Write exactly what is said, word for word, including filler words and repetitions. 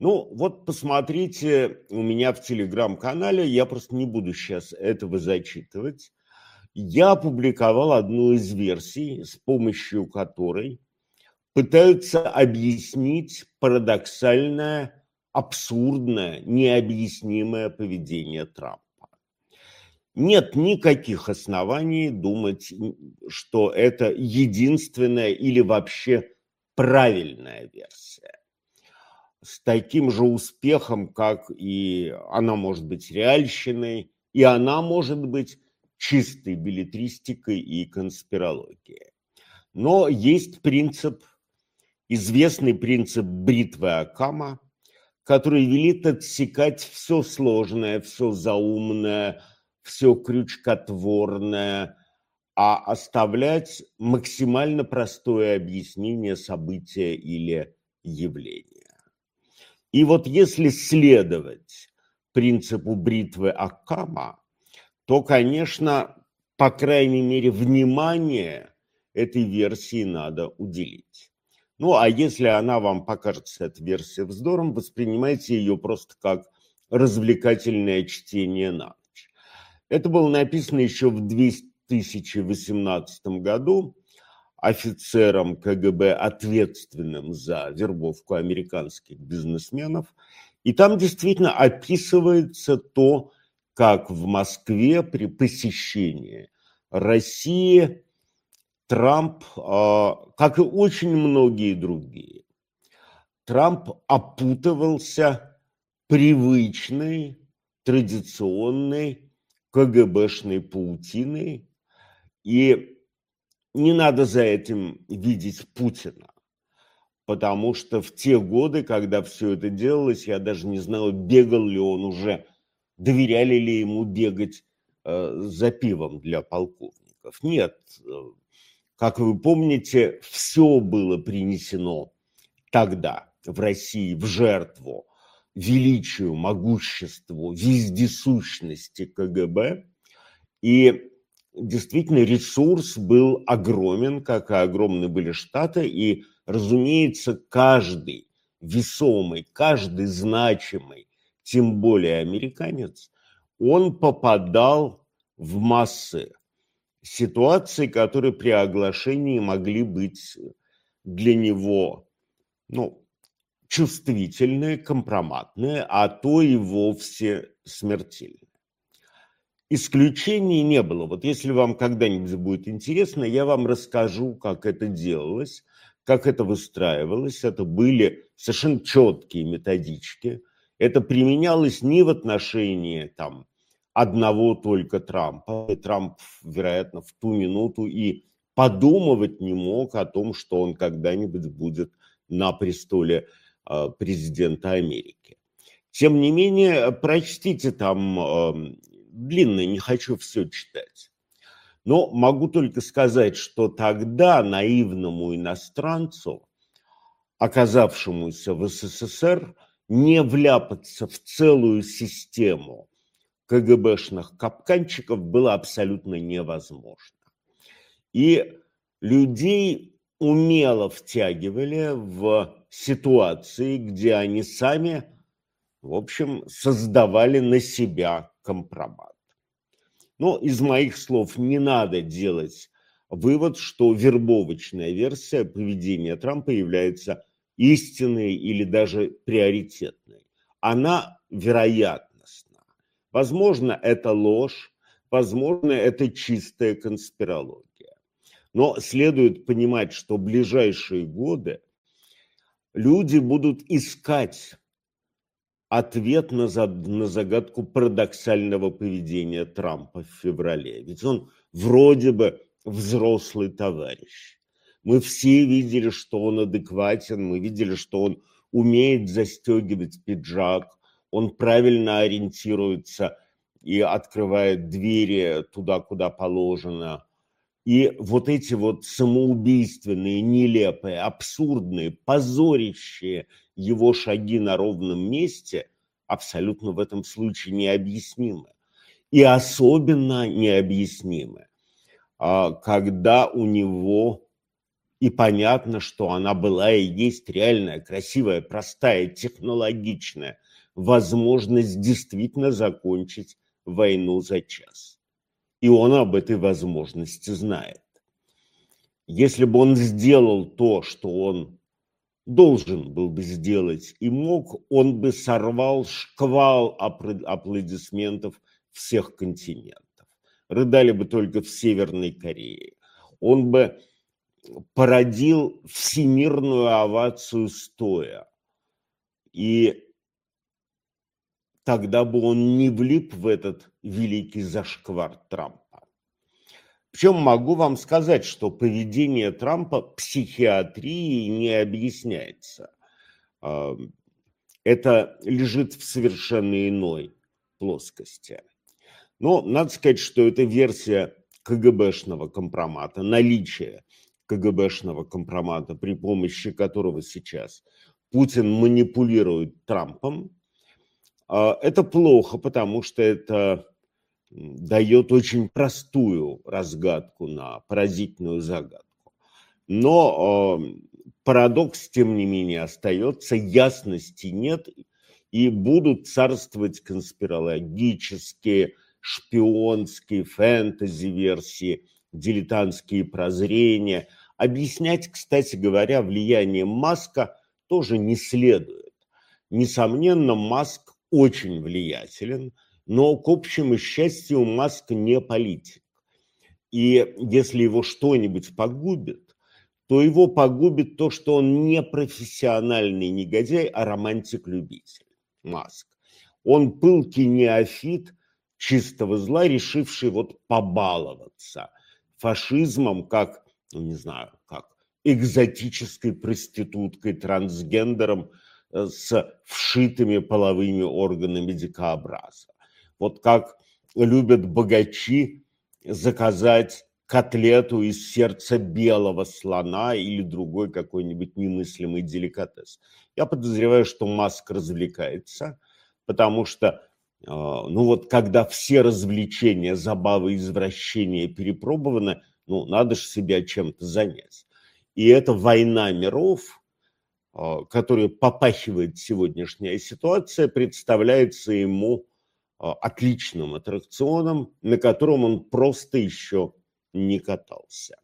Ну, вот посмотрите у меня в телеграм-канале, я просто не буду сейчас этого зачитывать. Я опубликовал одну из версий, с помощью которой пытаются объяснить парадоксальное, абсурдное, необъяснимое поведение Трампа. Нет никаких оснований думать, что это единственная или вообще правильная версия. С таким же успехом, как и она может быть реальщиной, и она может быть чистой беллетристикой и конспирологией. Но есть принцип, известный принцип бритвы Оккама, который велит отсекать все сложное, все заумное, все крючкотворное, а оставлять максимально простое объяснение события или явления. И вот если следовать принципу бритвы Оккама, то, конечно, по крайней мере, внимание этой версии надо уделить. Ну, а если она вам покажется, эта версия, вздором, воспринимайте ее просто как развлекательное чтение на ночь. Это было написано еще в две тысячи восемнадцатом году офицером ка гэ бэ, ответственным за вербовку американских бизнесменов. И там действительно описывается то, как в Москве при посещении России Трамп, как и очень многие другие, Трамп опутывался привычной, традиционной ка гэ бэшной паутиной, и не надо за этим видеть Путина, потому что в те годы, когда все это делалось, я даже не знаю, бегал ли он уже, доверяли ли ему бегать э, за пивом для полковников. Нет, как вы помните, все было принесено тогда в России в жертву величию, могуществу, вездесущности ка гэ бэ, и действительно ресурс был огромен, как и огромны были Штаты, и, разумеется, каждый весомый, каждый значимый, тем более американец, он попадал в массы ситуаций, которые при оглашении могли быть для него, ну, чувствительные, компроматные, а то и вовсе смертельные. Исключений не было. Вот если вам когда-нибудь будет интересно, я вам расскажу, как это делалось, как это выстраивалось. Это были совершенно четкие методички. Это применялось не в отношении там, одного только Трампа. И Трамп, вероятно, в ту минуту и подумывать не мог о том, что он когда-нибудь будет на престоле э, президента Америки. Тем не менее, прочтите там... Э, длинное, не хочу все читать. Но могу только сказать, что тогда наивному иностранцу, оказавшемуся в эс эс эс эр, не вляпаться в целую систему ка гэ бэшных капканчиков было абсолютно невозможно. И людей умело втягивали в ситуации, где они сами, в общем, создавали на себя компромат. Но из моих слов не надо делать вывод, что вербовочная версия поведения Трампа является истинной или даже приоритетной. Она вероятностна. Возможно, это ложь, возможно, это чистая конспирология. Но следует понимать, что в ближайшие годы люди будут искать ответ на, за, на загадку парадоксального поведения Трампа в феврале. Ведь он вроде бы взрослый товарищ. Мы все видели, что он адекватен, мы видели, что он умеет застегивать пиджак, он правильно ориентируется и открывает двери туда, куда положено. И вот эти вот самоубийственные, нелепые, абсурдные, позорящие его шаги на ровном месте абсолютно в этом случае необъяснимы. И особенно необъяснимы, когда у него И понятно, что она была и есть реальная, красивая, простая, технологичная возможность действительно закончить войну за час. И он об этой возможности знает. Если бы он сделал то, что он должен был бы сделать и мог, он бы сорвал шквал аплодисментов всех континентов. Рыдали бы только в Северной Корее. Он бы породил всемирную овацию стоя. И тогда бы он не влип в этот великий зашквар Трампа. Причем могу вам сказать, что поведение Трампа психиатрией не объясняется. Это лежит в совершенно иной плоскости. Но надо сказать, что это версия КГБшного компромата, наличие КГБшного компромата, при помощи которого сейчас Путин манипулирует Трампом. Это плохо, потому что это дает очень простую разгадку на поразительную загадку. Но парадокс, тем не менее, остается, ясности нет, и будут царствовать конспирологические, шпионские, фэнтези-версии, дилетантские прозрения. Объяснять, кстати говоря, влияние Маска тоже не следует. Несомненно, Маск очень влиятелен, но, к общему счастью, Маск не политик. И если его что-нибудь погубит, то его погубит то, что он не профессиональный негодяй, а романтик-любитель. Маск. Он пылкий неофит чистого зла, решивший вот побаловаться фашизмом, как, ну не знаю, как экзотической проституткой, трансгендером с вшитыми половыми органами дикообраза. Вот как любят богачи заказать котлету из сердца белого слона или другой какой-нибудь немыслимый деликатес. Я подозреваю, что Маск развлекается, потому что, ну вот, когда все развлечения, забавы, извращения перепробованы, ну, надо же себя чем-то занять. И эта война миров, которая попахивает сегодняшняя ситуация, представляется ему отличным аттракционом, на котором он просто еще не катался.